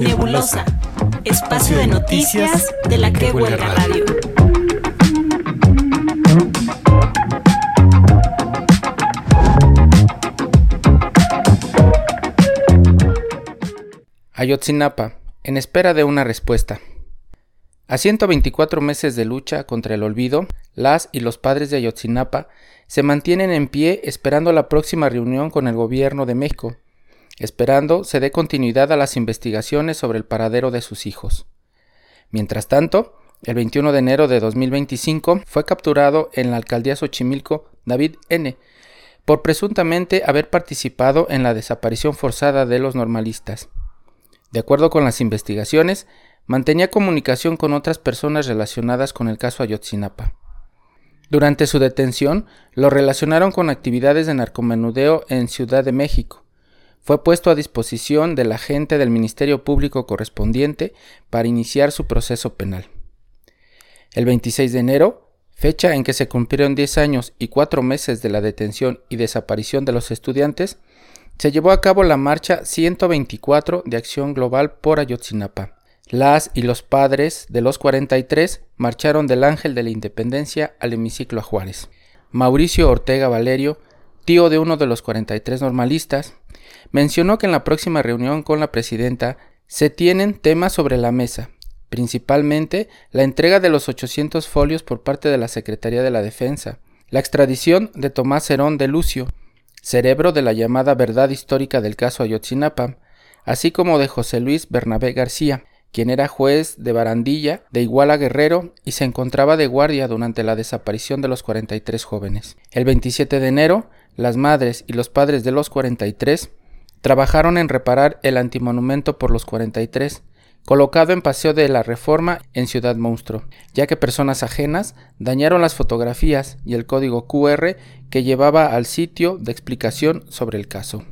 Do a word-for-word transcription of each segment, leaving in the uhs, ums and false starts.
Nebulosa, espacio de noticias de la Que Huelga Radio. Ayotzinapa, en espera de una respuesta. A ciento veinticuatro meses de lucha contra el olvido, las y los padres de Ayotzinapa se mantienen en pie esperando la próxima reunión con el gobierno de México, esperando se dé continuidad a las investigaciones sobre el paradero de sus hijos. Mientras tanto, el veintiuno de enero de dos mil veinticinco fue capturado en la alcaldía Xochimilco David N., por presuntamente haber participado en la desaparición forzada de los normalistas. De acuerdo con las investigaciones, mantenía comunicación con otras personas relacionadas con el caso Ayotzinapa. Durante su detención, lo relacionaron con actividades de narcomenudeo en Ciudad de México. Fue puesto a disposición del agente del Ministerio Público correspondiente para iniciar su proceso penal. El veintiséis de enero, fecha en que se cumplieron diez años y cuatro meses de la detención y desaparición de los estudiantes, se llevó a cabo la marcha ciento veinticuatro de Acción Global por Ayotzinapa. Las y los padres de los cuarenta y tres marcharon del Ángel de la Independencia al hemiciclo a Juárez. Mauricio Ortega Valerio, tío de uno de los cuarenta y tres normalistas, mencionó que en la próxima reunión con la presidenta se tienen temas sobre la mesa, principalmente la entrega de los ochocientos folios por parte de la Secretaría de la Defensa, la extradición de Tomás Herón de Lucio, cerebro de la llamada verdad histórica del caso Ayotzinapa, así como de José Luis Bernabé García, quien era juez de Barandilla de Iguala Guerrero y se encontraba de guardia durante la desaparición de los cuarenta y tres jóvenes. El veintisiete de enero, las madres y los padres de los cuarenta y tres trabajaron en reparar el antimonumento por los cuarenta y tres, colocado en Paseo de la Reforma en Ciudad Monstruo, ya que personas ajenas dañaron las fotografías y el código cu erre que llevaba al sitio de explicación sobre el caso.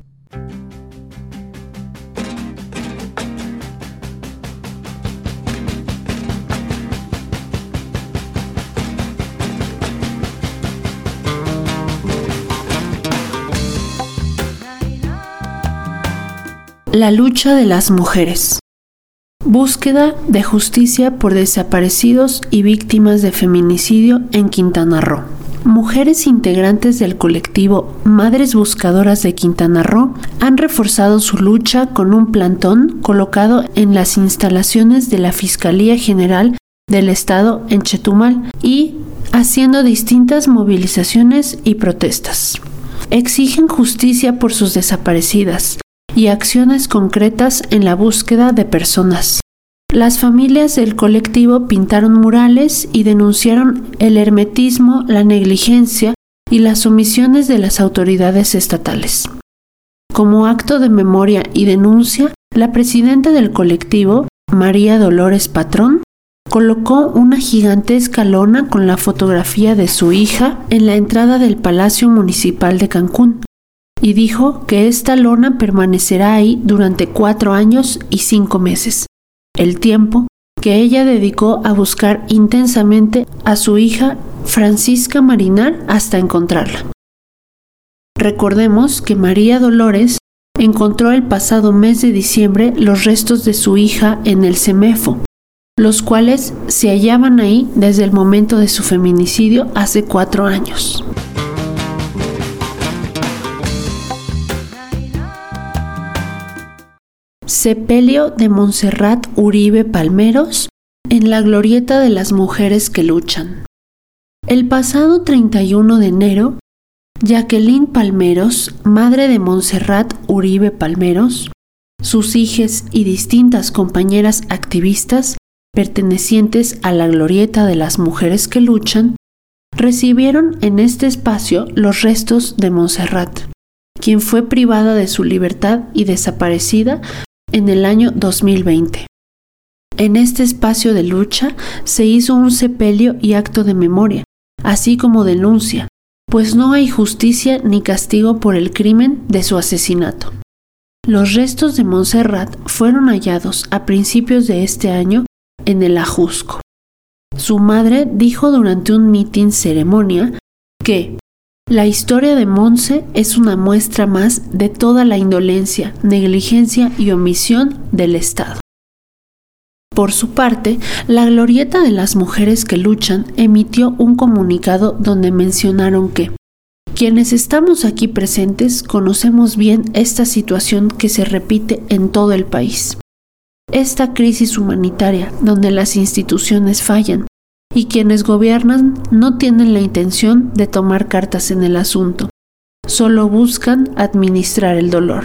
La lucha de las mujeres. Búsqueda de justicia por desaparecidos y víctimas de feminicidio en Quintana Roo. Mujeres integrantes del colectivo Madres Buscadoras de Quintana Roo han reforzado su lucha con un plantón colocado en las instalaciones de la Fiscalía General del Estado en Chetumal y haciendo distintas movilizaciones y protestas. Exigen justicia por sus desaparecidas y acciones concretas en la búsqueda de personas. Las familias del colectivo pintaron murales y denunciaron el hermetismo, la negligencia y las omisiones de las autoridades estatales. Como acto de memoria y denuncia, la presidenta del colectivo, María Dolores Patrón, colocó una gigantesca lona con la fotografía de su hija en la entrada del Palacio Municipal de Cancún, y dijo que esta lona permanecerá ahí durante cuatro años y cinco meses, el tiempo que ella dedicó a buscar intensamente a su hija Francisca Marinar hasta encontrarla. Recordemos que María Dolores encontró el pasado mes de diciembre los restos de su hija en el CEMEFO, los cuales se hallaban ahí desde el momento de su feminicidio hace cuatro años. Sepelio de Montserrat Uribe Palmeros en la glorieta de las mujeres que luchan. El pasado treinta y uno de enero, Jacqueline Palmeros, madre de Montserrat Uribe Palmeros, sus hijas y distintas compañeras activistas pertenecientes a la glorieta de las mujeres que luchan, recibieron en este espacio los restos de Montserrat, quien fue privada de su libertad y desaparecida en el año dos mil veinte. En este espacio de lucha se hizo un sepelio y acto de memoria, así como denuncia, pues no hay justicia ni castigo por el crimen de su asesinato. Los restos de Montserrat fueron hallados a principios de este año en el Ajusco. Su madre dijo durante un mitin ceremonia que la historia de Monse es una muestra más de toda la indolencia, negligencia y omisión del Estado. Por su parte, la Glorieta de las Mujeres que Luchan emitió un comunicado donde mencionaron que quienes estamos aquí presentes conocemos bien esta situación que se repite en todo el país. Esta crisis humanitaria donde las instituciones fallan y quienes gobiernan no tienen la intención de tomar cartas en el asunto, solo buscan administrar el dolor.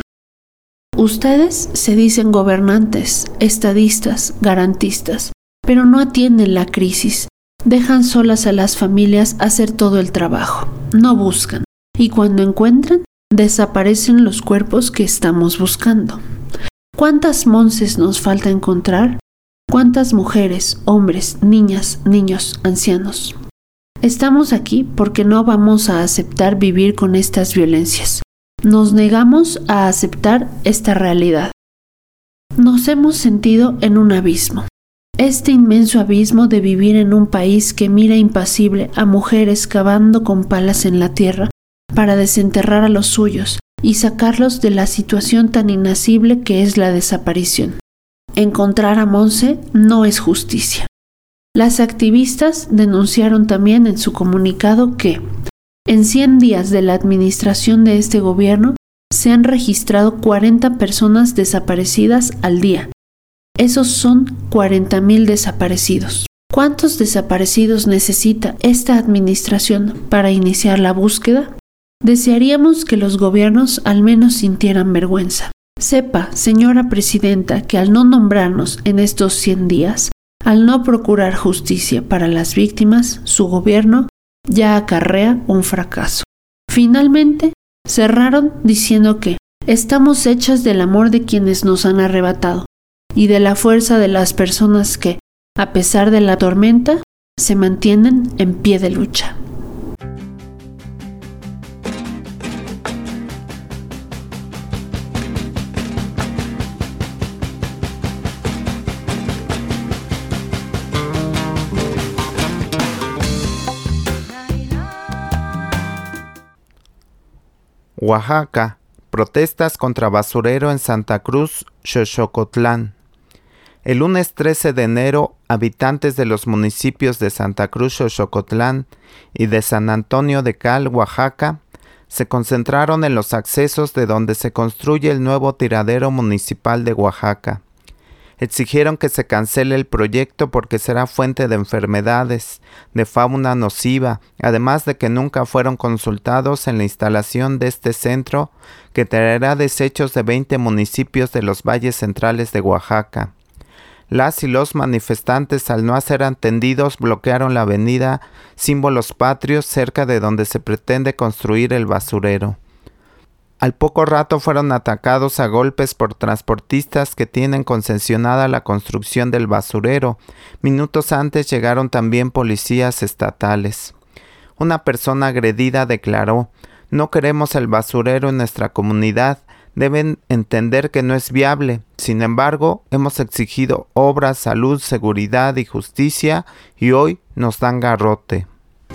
Ustedes se dicen gobernantes, estadistas, garantistas, pero no atienden la crisis, dejan solas a las familias hacer todo el trabajo, no buscan, y cuando encuentran, desaparecen los cuerpos que estamos buscando. ¿Cuántas monces nos falta encontrar? ¿Cuántas mujeres, hombres, niñas, niños, ancianos? Estamos aquí porque no vamos a aceptar vivir con estas violencias. Nos negamos a aceptar esta realidad. Nos hemos sentido en un abismo. Este inmenso abismo de vivir en un país que mira impasible a mujeres cavando con palas en la tierra para desenterrar a los suyos y sacarlos de la situación tan inasible que es la desaparición. Encontrar a Monse no es justicia. Las activistas denunciaron también en su comunicado que, en cien días de la administración de este gobierno, se han registrado cuarenta personas desaparecidas al día. Esos son cuarenta mil desaparecidos. ¿Cuántos desaparecidos necesita esta administración para iniciar la búsqueda? Desearíamos que los gobiernos al menos sintieran vergüenza. Sepa, señora presidenta, que al no nombrarnos en estos cien días, al no procurar justicia para las víctimas, su gobierno ya acarrea un fracaso. Finalmente, cerraron diciendo que estamos hechas del amor de quienes nos han arrebatado y de la fuerza de las personas que, a pesar de la tormenta, se mantienen en pie de lucha. Oaxaca. Protestas contra basurero en Santa Cruz, Xochocotlán. El lunes trece de enero, habitantes de los municipios de Santa Cruz, Xochocotlán y de San Antonio de Cal, Oaxaca, se concentraron en los accesos de donde se construye el nuevo tiradero municipal de Oaxaca. Exigieron que se cancele el proyecto porque será fuente de enfermedades, de fauna nociva, además de que nunca fueron consultados en la instalación de este centro que traerá desechos de veinte municipios de los valles centrales de Oaxaca. Las y los manifestantes, al no ser atendidos, bloquearon la avenida Símbolos Patrios cerca de donde se pretende construir el basurero. Al poco rato fueron atacados a golpes por transportistas que tienen concesionada la construcción del basurero. Minutos antes llegaron también policías estatales. Una persona agredida declaró: "No queremos el basurero en nuestra comunidad. Deben entender que no es viable. Sin embargo, hemos exigido obras, salud, seguridad y justicia y hoy nos dan garrote".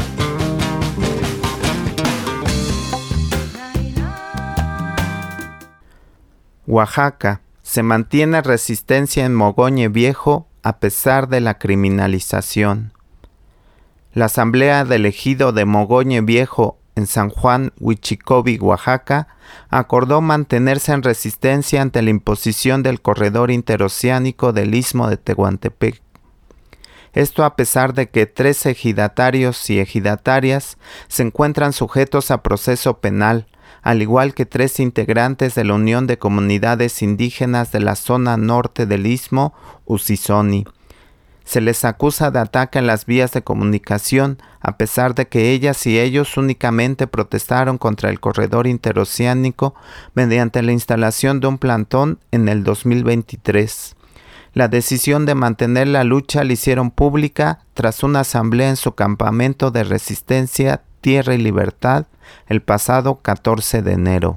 Oaxaca. Se mantiene resistencia en Mogoñe Viejo a pesar de la criminalización. La Asamblea del Ejido de Mogoñe Viejo en San Juan, Huichicobi, Oaxaca, acordó mantenerse en resistencia ante la imposición del corredor interoceánico del Istmo de Tehuantepec. Esto a pesar de que tres ejidatarios y ejidatarias se encuentran sujetos a proceso penal, al igual que tres integrantes de la Unión de Comunidades Indígenas de la zona norte del Istmo, Usizoni. Se les acusa de ataque en las vías de comunicación, a pesar de que ellas y ellos únicamente protestaron contra el corredor interoceánico mediante la instalación de un plantón en el dos mil veintitrés. La decisión de mantener la lucha la hicieron pública tras una asamblea en su campamento de resistencia Tierra y Libertad el pasado catorce de enero.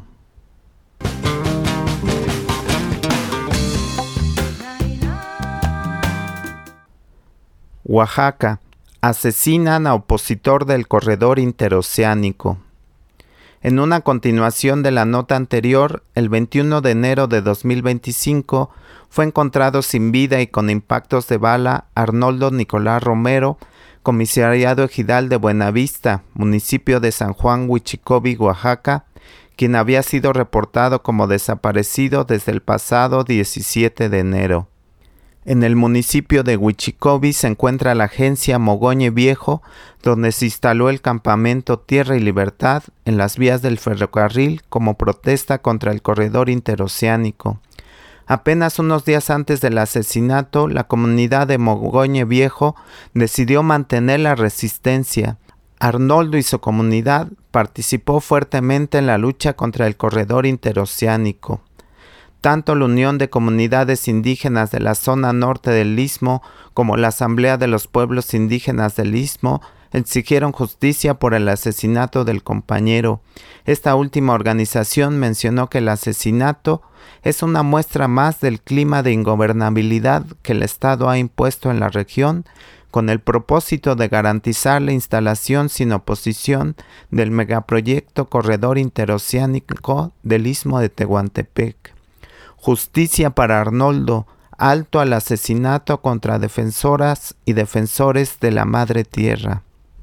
Oaxaca. Asesinan a opositor del corredor interoceánico. En una continuación de la nota anterior, el veintiuno de enero de dos mil veinticinco fue encontrado sin vida y con impactos de bala Arnoldo Nicolás Romero, comisariado ejidal de Buenavista, municipio de San Juan Huichicobi, Oaxaca, quien había sido reportado como desaparecido desde el pasado diecisiete de enero. En el municipio de Huichicobi se encuentra la agencia Mogoñe Viejo, donde se instaló el campamento Tierra y Libertad en las vías del ferrocarril como protesta contra el corredor interoceánico. Apenas unos días antes del asesinato, la comunidad de Mogoñe Viejo decidió mantener la resistencia. Arnoldo y su comunidad participó fuertemente en la lucha contra el corredor interoceánico. Tanto la Unión de Comunidades Indígenas de la zona norte del Istmo como la Asamblea de los Pueblos Indígenas del Istmo exigieron justicia por el asesinato del compañero. Esta última organización mencionó que el asesinato es una muestra más del clima de ingobernabilidad que el Estado ha impuesto en la región, con el propósito de garantizar la instalación sin oposición del megaproyecto Corredor Interoceánico del Istmo de Tehuantepec. Justicia para Arnoldo, alto al asesinato contra defensoras y defensores de la Madre Tierra.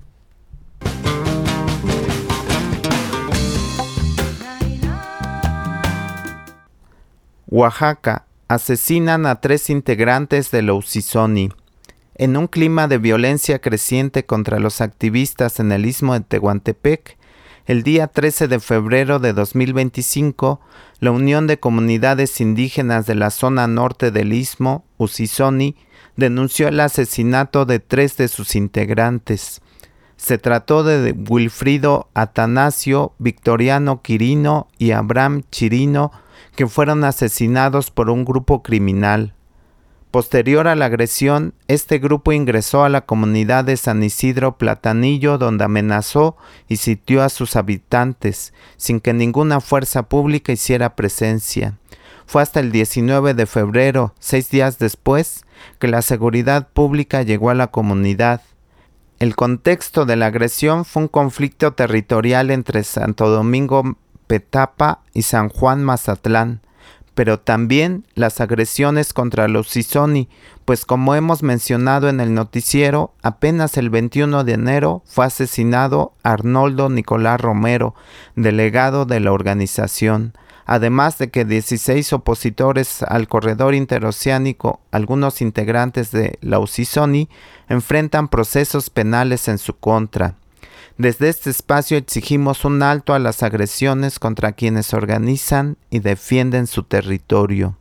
Oaxaca, asesinan a tres integrantes de la Usisoni. En un clima de violencia creciente contra los activistas en el Istmo de Tehuantepec, el día trece de febrero de dos mil veinticinco, la Unión de Comunidades Indígenas de la zona norte del Istmo, Usisoni, denunció el asesinato de tres de sus integrantes. Se trató de Wilfrido Atanasio, Victoriano Quirino y Abraham Chirino, que fueron asesinados por un grupo criminal. Posterior a la agresión, este grupo ingresó a la comunidad de San Isidro Platanillo, donde amenazó y sitió a sus habitantes, sin que ninguna fuerza pública hiciera presencia. Fue hasta el diecinueve de febrero, seis días después, que la seguridad pública llegó a la comunidad. El contexto de la agresión fue un conflicto territorial entre Santo Domingo Petapa y San Juan Mazatlán, pero también las agresiones contra los Usisoni, pues como hemos mencionado en el noticiero, apenas el veintiuno de enero fue asesinado Arnoldo Nicolás Romero, delegado de la organización, además de que dieciséis opositores al corredor interoceánico, algunos integrantes de la Usisoni, enfrentan procesos penales en su contra. Desde este espacio exigimos un alto a las agresiones contra quienes organizan y defienden su territorio.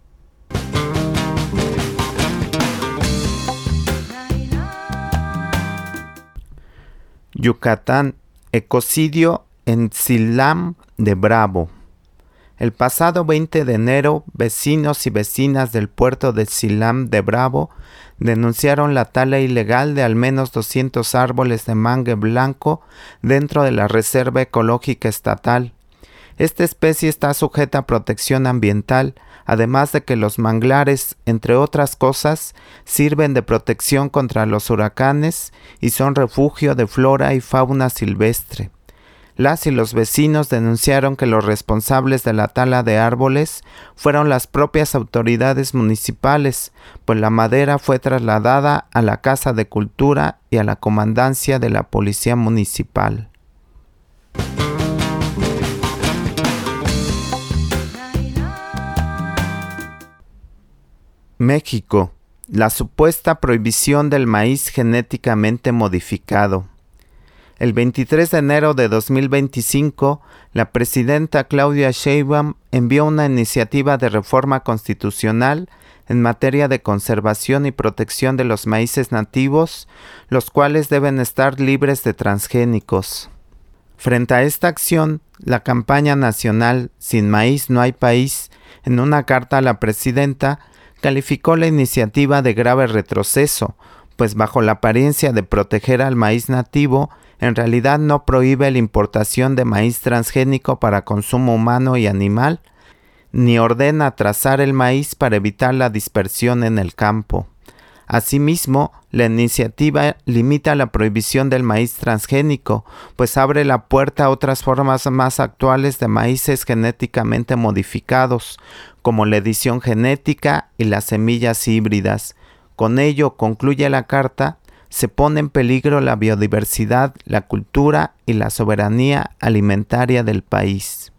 Yucatán, ecocidio en Xilam de Bravo. El pasado veinte de enero, vecinos y vecinas del puerto de Xilam de Bravo denunciaron la tala ilegal de al menos doscientos árboles de mangue blanco dentro de la Reserva Ecológica Estatal. Esta especie está sujeta a protección ambiental, además de que los manglares, entre otras cosas, sirven de protección contra los huracanes y son refugio de flora y fauna silvestre. Las y los vecinos denunciaron que los responsables de la tala de árboles fueron las propias autoridades municipales, pues la madera fue trasladada a la Casa de Cultura y a la comandancia de la Policía Municipal. México, la supuesta prohibición del maíz genéticamente modificado. El veintitrés de enero de dos mil veinticinco, la presidenta Claudia Sheinbaum envió una iniciativa de reforma constitucional en materia de conservación y protección de los maíces nativos, los cuales deben estar libres de transgénicos. Frente a esta acción, la campaña nacional Sin Maíz No Hay País, en una carta a la presidenta, calificó la iniciativa de grave retroceso, pues bajo la apariencia de proteger al maíz nativo, en realidad no prohíbe la importación de maíz transgénico para consumo humano y animal, ni ordena trazar el maíz para evitar la dispersión en el campo. Asimismo, la iniciativa limita la prohibición del maíz transgénico, pues abre la puerta a otras formas más actuales de maíces genéticamente modificados, como la edición genética y las semillas híbridas. Con ello, concluye la carta, se pone en peligro la biodiversidad, la cultura y la soberanía alimentaria del país.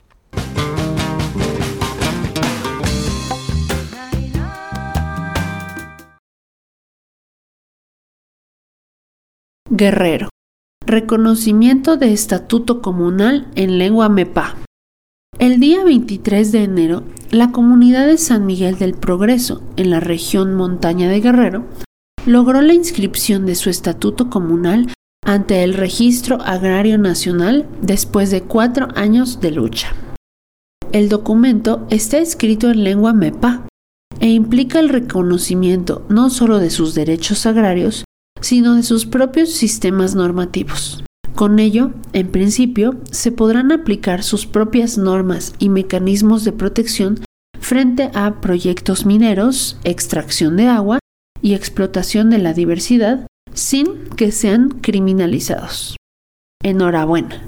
Guerrero. Reconocimiento de estatuto comunal en lengua mepá. El día veintitrés de enero, la comunidad de San Miguel del Progreso, en la región montaña de Guerrero, logró la inscripción de su estatuto comunal ante el Registro Agrario Nacional después de cuatro años de lucha. El documento está escrito en lengua mepá e implica el reconocimiento no solo de sus derechos agrarios, sino de sus propios sistemas normativos. Con ello, en principio, se podrán aplicar sus propias normas y mecanismos de protección frente a proyectos mineros, extracción de agua y explotación de la diversidad, sin que sean criminalizados. Enhorabuena.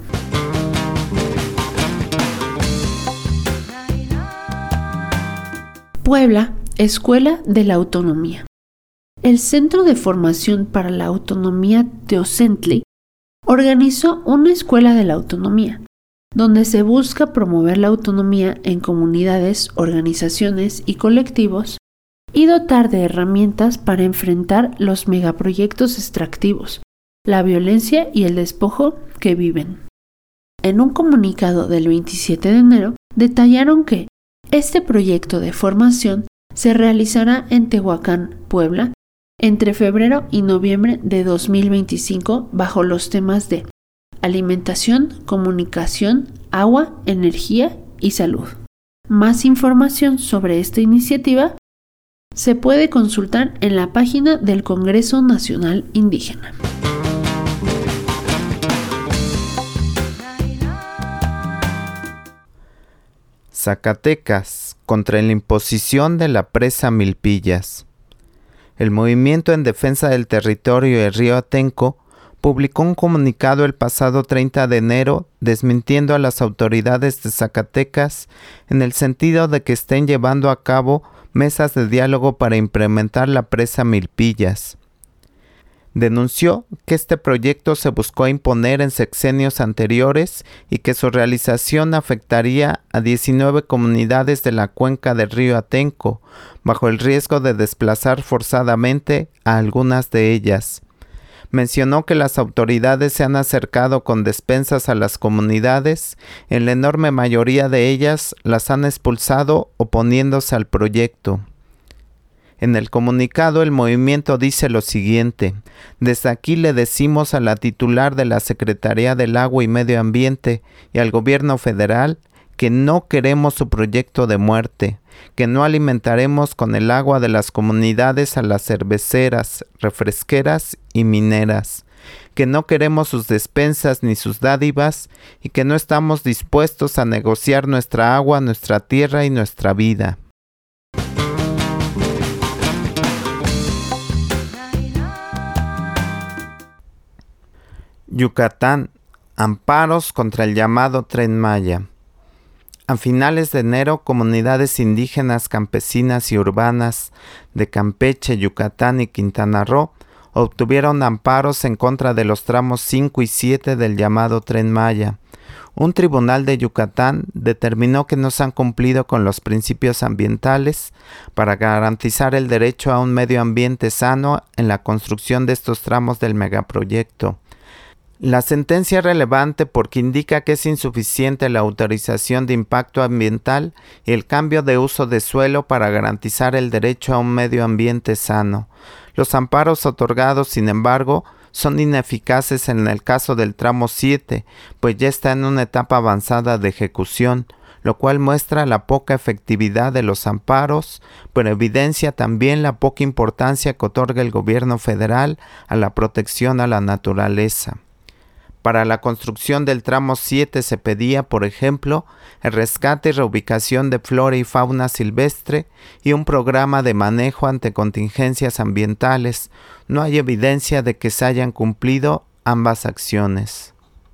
Puebla, Escuela de la Autonomía. El Centro de Formación para la Autonomía Teocentli organizó una Escuela de la Autonomía, donde se busca promover la autonomía en comunidades, organizaciones y colectivos y dotar de herramientas para enfrentar los megaproyectos extractivos, la violencia y el despojo que viven. En un comunicado del veintisiete de enero, detallaron que este proyecto de formación se realizará en Tehuacán, Puebla, entre febrero y noviembre de dos mil veinticinco bajo los temas de alimentación, comunicación, agua, energía y salud. Más información sobre esta iniciativa se puede consultar en la página del Congreso Nacional Indígena. Zacatecas, contra la imposición de la presa Milpillas. El Movimiento en Defensa del Territorio de Río Atenco publicó un comunicado el pasado treinta de enero desmintiendo a las autoridades de Zacatecas en el sentido de que estén llevando a cabo mesas de diálogo para implementar la presa Milpillas. Denunció que este proyecto se buscó imponer en sexenios anteriores y que su realización afectaría a diecinueve comunidades de la cuenca del río Atenco, bajo el riesgo de desplazar forzadamente a algunas de ellas. Mencionó que las autoridades se han acercado con despensas a las comunidades, en la enorme mayoría de ellas las han expulsado oponiéndose al proyecto. En el comunicado, el movimiento dice lo siguiente: desde aquí le decimos a la titular de la Secretaría del Agua y Medio Ambiente y al Gobierno Federal que no queremos su proyecto de muerte, que no alimentaremos con el agua de las comunidades a las cerveceras, refresqueras y mineras, que no queremos sus despensas ni sus dádivas y que no estamos dispuestos a negociar nuestra agua, nuestra tierra y nuestra vida. Yucatán, amparos contra el llamado Tren Maya. A finales de enero, comunidades indígenas, campesinas y urbanas de Campeche, Yucatán y Quintana Roo obtuvieron amparos en contra de los tramos cinco y siete del llamado Tren Maya. Un tribunal de Yucatán determinó que no se han cumplido con los principios ambientales para garantizar el derecho a un medio ambiente sano en la construcción de estos tramos del megaproyecto. La sentencia es relevante porque indica que es insuficiente la autorización de impacto ambiental y el cambio de uso de suelo para garantizar el derecho a un medio ambiente sano. Los amparos otorgados, sin embargo, son ineficaces en el caso del tramo siete, pues ya está en una etapa avanzada de ejecución, lo cual muestra la poca efectividad de los amparos, pero evidencia también la poca importancia que otorga el gobierno federal a la protección a la naturaleza. Para la construcción del tramo siete se pedía, por ejemplo, el rescate y reubicación de flora y fauna silvestre y un programa de manejo ante contingencias ambientales. No hay evidencia de que se hayan cumplido ambas acciones.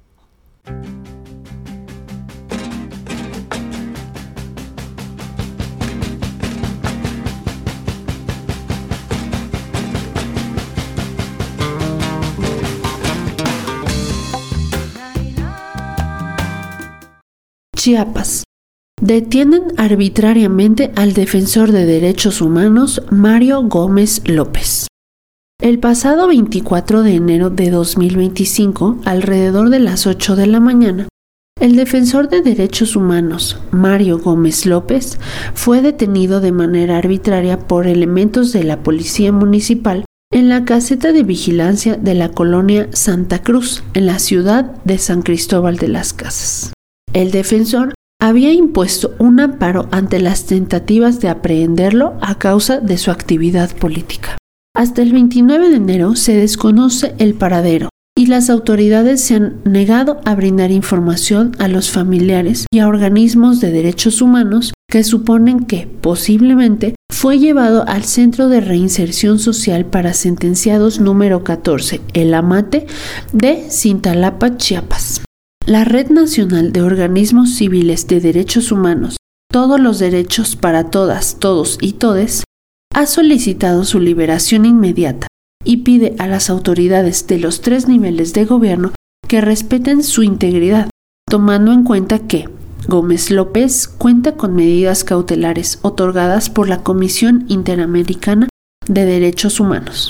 Chiapas. Detienen arbitrariamente al defensor de derechos humanos Mario Gómez López. El pasado veinticuatro de enero de dos mil veinticinco, alrededor de las ocho de la mañana, el defensor de derechos humanos Mario Gómez López fue detenido de manera arbitraria por elementos de la Policía Municipal en la caseta de vigilancia de la colonia Santa Cruz, en la ciudad de San Cristóbal de las Casas. El defensor había impuesto un amparo ante las tentativas de aprehenderlo a causa de su actividad política. Hasta el veintinueve de enero se desconoce el paradero y las autoridades se han negado a brindar información a los familiares y a organismos de derechos humanos que suponen que, posiblemente, fue llevado al Centro de Reinserción Social para Sentenciados número catorce, El Amate, de Cintalapa, Chiapas. La Red Nacional de Organismos Civiles de Derechos Humanos, Todos los Derechos para Todas, Todos y Todes, ha solicitado su liberación inmediata y pide a las autoridades de los tres niveles de gobierno que respeten su integridad, tomando en cuenta que Gómez López cuenta con medidas cautelares otorgadas por la Comisión Interamericana de Derechos Humanos.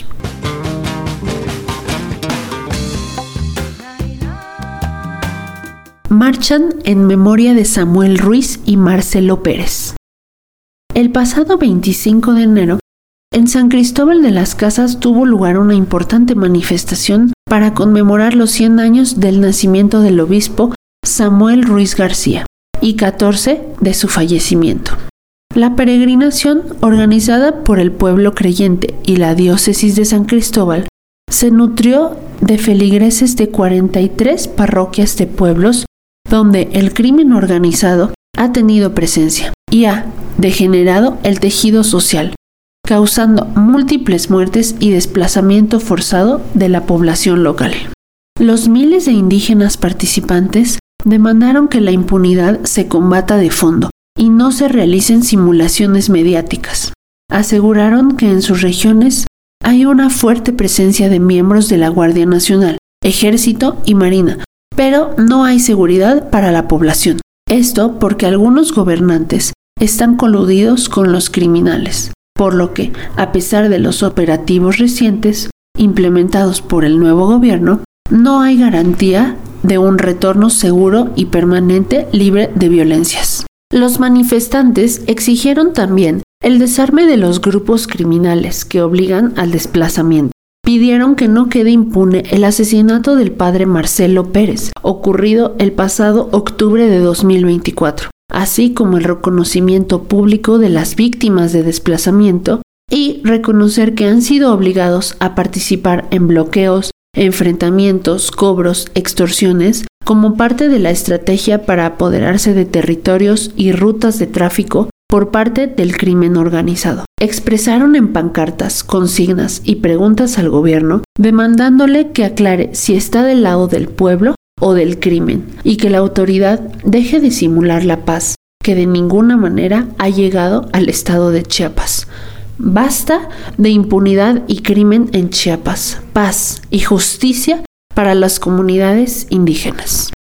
Marchan en memoria de Samuel Ruiz y Marcelo Pérez. El pasado veinticinco de enero, en San Cristóbal de las Casas tuvo lugar una importante manifestación para conmemorar los cien años del nacimiento del obispo Samuel Ruiz García y catorce de su fallecimiento. La peregrinación, organizada por el pueblo creyente y la diócesis de San Cristóbal, se nutrió de feligreses de cuarenta y tres parroquias de pueblos donde el crimen organizado ha tenido presencia y ha degenerado el tejido social, causando múltiples muertes y desplazamiento forzado de la población local. Los miles de indígenas participantes demandaron que la impunidad se combata de fondo y no se realicen simulaciones mediáticas. Aseguraron que en sus regiones hay una fuerte presencia de miembros de la Guardia Nacional, Ejército y Marina, pero no hay seguridad para la población. Esto porque algunos gobernantes están coludidos con los criminales, por lo que, a pesar de los operativos recientes implementados por el nuevo gobierno, no hay garantía de un retorno seguro y permanente libre de violencias. Los manifestantes exigieron también el desarme de los grupos criminales que obligan al desplazamiento. Pidieron que no quede impune el asesinato del padre Marcelo Pérez, ocurrido el pasado octubre de dos mil veinticuatro, así como el reconocimiento público de las víctimas de desplazamiento y reconocer que han sido obligados a participar en bloqueos, enfrentamientos, cobros, extorsiones, como parte de la estrategia para apoderarse de territorios y rutas de tráfico por parte del crimen organizado. Expresaron en pancartas, consignas y preguntas al gobierno, demandándole que aclare si está del lado del pueblo o del crimen, y que la autoridad deje de simular la paz, que de ninguna manera ha llegado al estado de Chiapas. Basta de impunidad y crimen en Chiapas. Paz y justicia para las comunidades indígenas.